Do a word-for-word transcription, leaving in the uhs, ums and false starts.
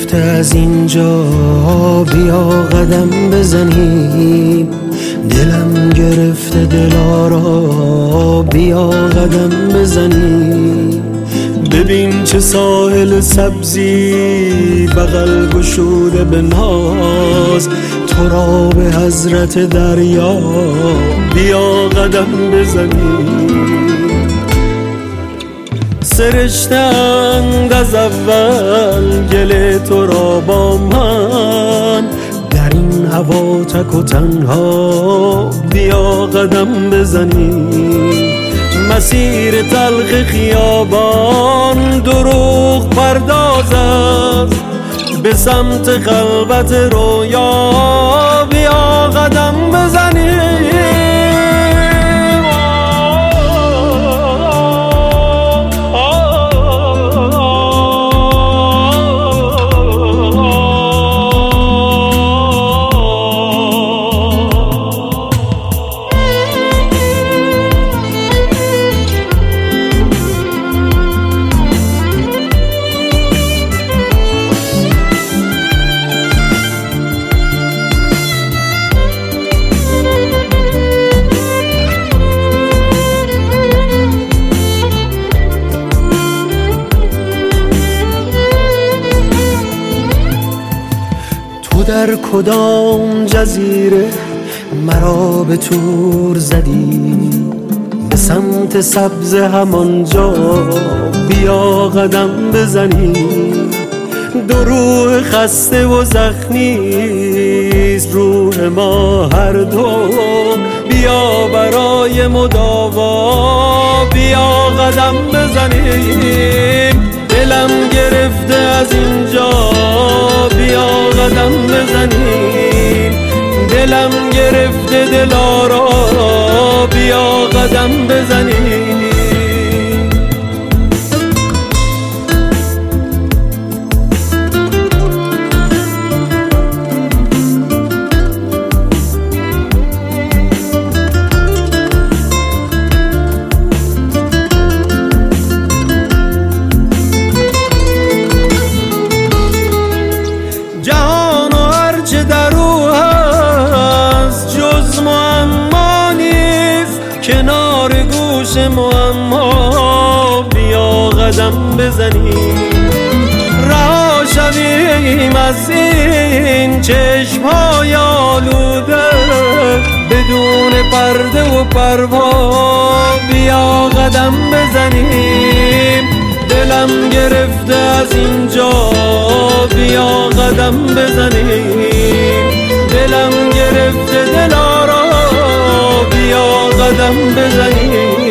گرفته از اینجا بیا قدم بزنیم، دلم گرفته دلارا بیا قدم بزنیم. ببین چه ساحل سبزی بغل گشوده به ناز، تو را به حضرت دریا بیا قدم بزنیم. سرشتند از اول گل تو را با من، در این هوا تک و تنها بیا قدم بزنیم. مسیر تلخ خیابان دروغ پرداز است، به سمت خلوت رویا بیا قدم بزنیم. در کدام جزیره مرا به تور زدی، به سمت سبز همانجا بیا قدم بزنی. دو روح خسته و زخمیست روح ما هر دو، بیا برای مداوا بیا قدم بزنیم. دلم گرفته از اینجا بیا قدم بزنیم، دلم گرفته دلارا بیا قدم بزنیم. کنار گوش معما بیا قدم بزنیم. رها شویم از این چشم‌های آلوده، بدون پرده و پروا بیا قدم بزنیم. دلم گرفته از اینجا بیا قدم بزنیم، دلم گرفته دلارا بیا قدم بزنیم.